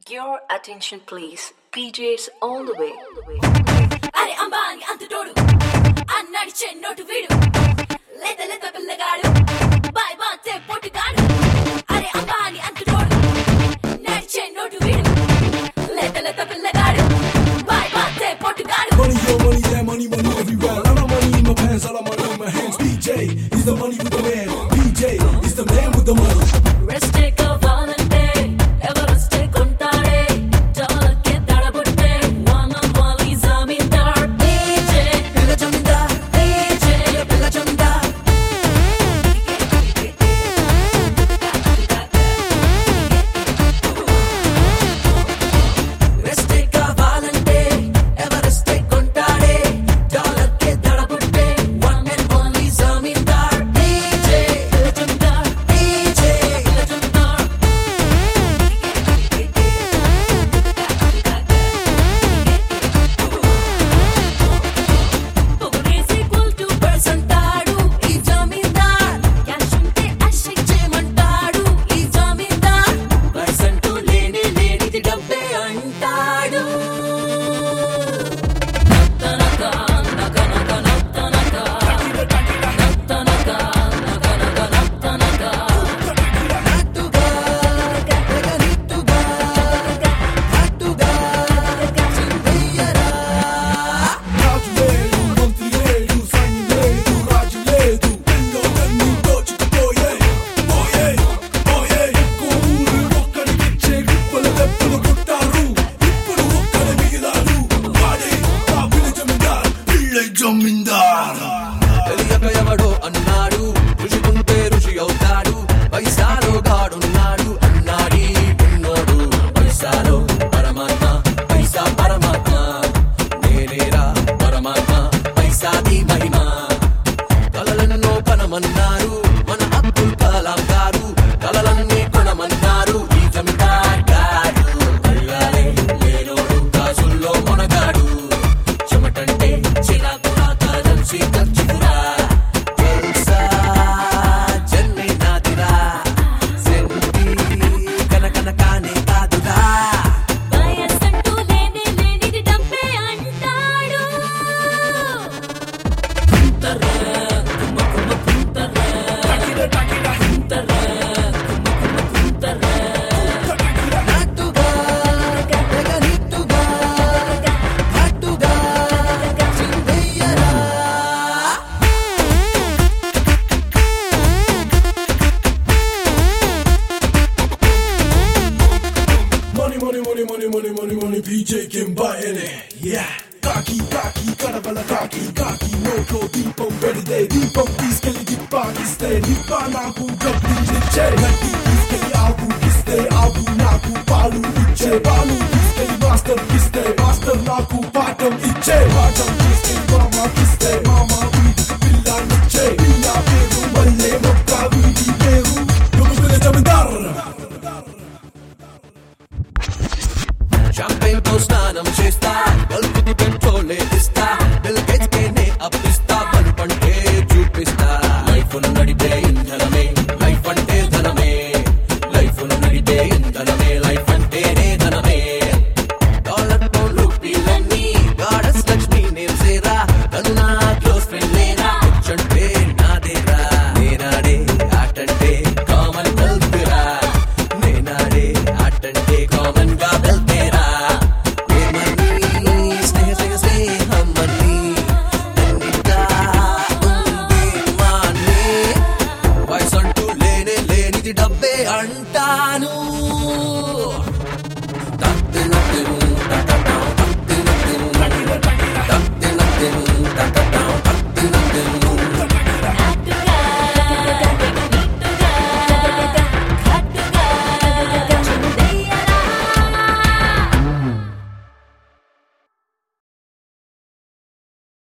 Your attention please. PJs all the way. అరే Ambani అంతటోడు అన్నడిచే note వీడు లేత లేత పిల్లగాడు బాయ్ బాతే పొట్టుగాడు అరే అంబాని అంతటోడు నడిచే నోటు వీడు లేత లేత పిల్లగాడు బాయ్ బాతే పొట్టుగాడు. Money, yo, money, yeah, money, money everywhere. All the money in my pants, all the money in my hands. PJ is the money with the man. PJ is the man with the money. Rest కావాలంటే Everest కొంటాడే డాలర్కే దడబుట్టే వామవాలి zamindar PJ పిల్ల zamindar PJ పిల్ల zamindar. Rest కావాలంటే Everest కొంటాడే డాలర్కే దడబుట్టే వామవాలి జమీందార్ PJ పిల్ల జమీందార్ PJ పిల్ల జమీందార్. Is equal to percentaడు ఈ జమీందార్ క్యాష్ ఉంటే అషిక్ చేయమంటాడు ఈ జమీందార్ పర్సెంట్ లేనిది డబ్బే అంటాడు. నత్తనక నక నక నత్తనక నత్తనక నక నక నత్తనక నట్టుగా గగనిట్టుగా నట్టుగా చిందయ్యరా. రాజు లేడు, మంత్రి లేడు, సైన్యం లేదు, రాజు లేదు. పిల్లోలన్నీ దోచుకుపోయే, పోయే, పోయే. ఊరు ఒక్కడికిచ్చే గుప్పల దెబ్బలు కొట్టారు. ఇప్పుడు ఒక్కడే మిగిలాడు. వాడే ఆ పిల్ల జమీందార్, పిల్ల జమీందార్. తెలియక ఎవడో అన్నాడు ఋషికుంటే ఋషి అవుతాడు పైసాలో గాడున్నాడు అన్నాడీ ఉన్నోడు పైసాలో పరమాత్మ పైసా పరమాత్మ నేనేరా పరమాత్మ పైసాది మహిమ కలలను కనమన్నారు మన అబ్దుల్ కలాం గారు కలలన్నీ కొనమన్నారు ఈ జమీందార్ గారు కళ్ళాలే లేనోడు కాసుల్లో కొనగాడు చెమటంటే చిరాకురా కరెన్సీ ఖర్చుకురా జల్సా జన్మే నాదిరా సెంటి కనకన కానే కాదురా. వయస్సంటూ లేనిది డబ్బే అంటాడు. నట్టుగా గగనిట్టుగా నట్టుగా చిందయ్యరా. Money, money, money, money, money, money, money. PJ can buy any. Yeah. Kaki, kaki, kadabala kaki, kaki, noko, deepam, bedide, deepam, తీసుకెళ్ళి దిప్పాకిస్తే నిప్పా నాకు గబ్బించే నట్టి తీసుకెళ్ళి ఆకు ఇస్తే ఆకు నాకు పాలు ఇచ్చే పాలు తీసుకెళ్ళి మాస్టర్ ఇస్తే మాస్టర్ నాకు పాఠం ఇచ్చే పాఠం తీసుకెళ్ళి మామాకిస్తే మామ వీధికి పిల్లానిచ్చే పిల్ల పేరు మల్లె మొక్క వీధి పేరు పిల్ల జమీందార్. షాంపెయిన్ తో స్నానం చేస్తా కలుపుకు